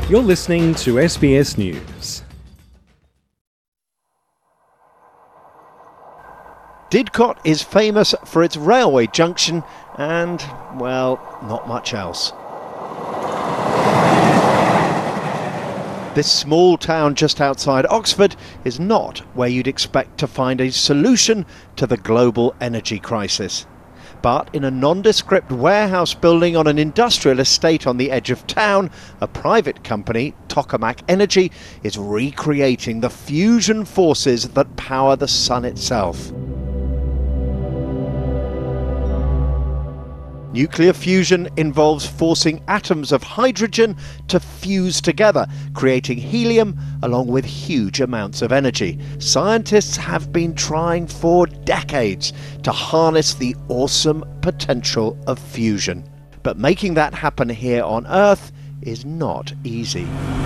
You're listening to SBS News. Didcot is famous for its railway junction and, well, not much else. This small town just outside Oxford is not where you'd expect to find a solution to the global energy crisis. But in a nondescript warehouse building on an industrial estate on the edge of town, a private company, Tokamak Energy, is recreating the fusion forces that power the sun itself. Nuclear fusion involves forcing atoms of hydrogen to fuse together, creating helium along with huge amounts of energy. Scientists have been trying for decades to harness the awesome potential of fusion. But making that happen here on Earth is not easy.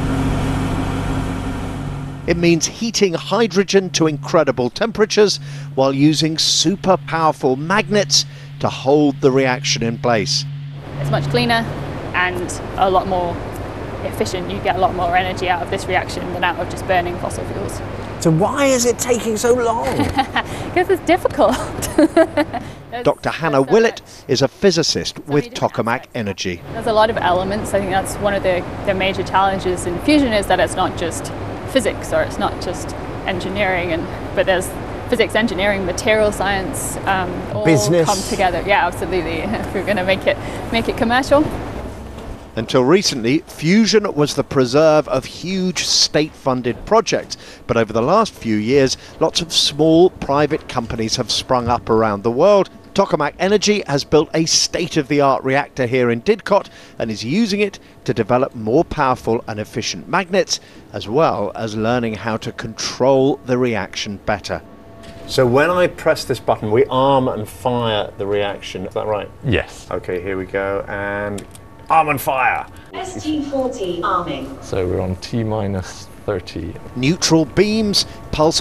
It means heating hydrogen to incredible temperatures while using super powerful magnets to hold the reaction in place. It's much cleaner and a lot more efficient. You get a lot more energy out of this reaction than out of just burning fossil fuels. So why is it taking so long? Because it's difficult. Dr. Hannah Willett is a physicist with Tokamak Energy. There's a lot of elements. I think that's one of the major challenges in fusion, is that it's not just physics or it's not just engineering, but there's physics, engineering, material science, all business come together. Yeah, absolutely. If we're going to make it commercial. Until recently, fusion was the preserve of huge state-funded projects. But over the last few years, lots of small private companies have sprung up around the world. Tokamak Energy has built a state-of-the-art reactor here in Didcot and is using it to develop more powerful and efficient magnets, as well as learning how to control the reaction better. So when I press this button, we arm and fire the reaction. Is that right? Yes. Okay, here we go, and arm and fire. ST40 arming. So we're on T-minus 30. Neutral beams pulse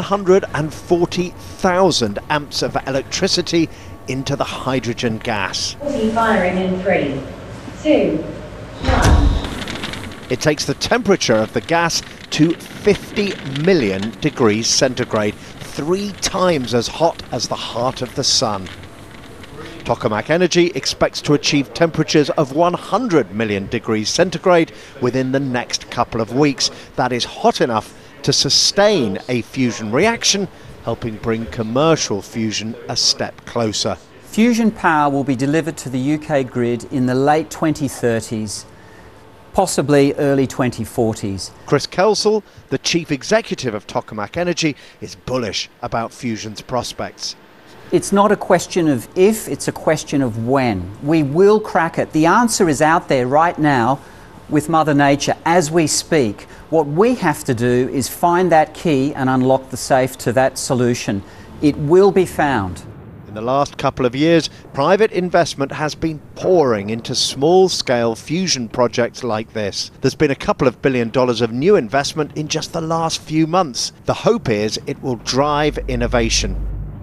140,000 amps of electricity into the hydrogen gas. 40 firing in 3, 2, 1. It takes the temperature of the gas to 50 million degrees centigrade, 3 times as hot as the heart of the sun. Tokamak Energy expects to achieve temperatures of 100 million degrees centigrade within the next couple of weeks. That is hot enough to sustain a fusion reaction, helping bring commercial fusion a step closer. Fusion power will be delivered to the UK grid in the late 2030s, possibly early 2040s. Chris Kelsall, the chief executive of Tokamak Energy, is bullish about fusion's prospects. It's not a question of if, it's a question of when. We will crack it. The answer is out there right now with Mother Nature as we speak. What we have to do is find that key and unlock the safe to that solution. It will be found. In the last couple of years, private investment has been pouring into small-scale fusion projects like this. There's been a couple of $1 billion of new investment in just the last few months. The hope is it will drive innovation.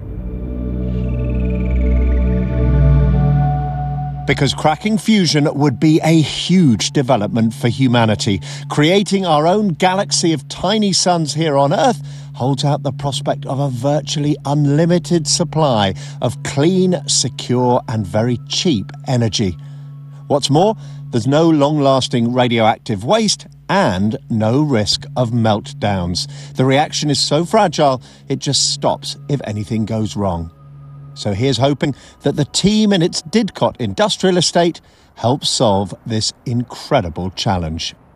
Because cracking fusion would be a huge development for humanity. Creating our own galaxy of tiny suns here on Earth holds out the prospect of a virtually unlimited supply of clean, secure and very cheap energy. What's more, there's no long-lasting radioactive waste and no risk of meltdowns. The reaction is so fragile, it just stops if anything goes wrong. So here's hoping that the team in its Didcot industrial estate helps solve this incredible challenge.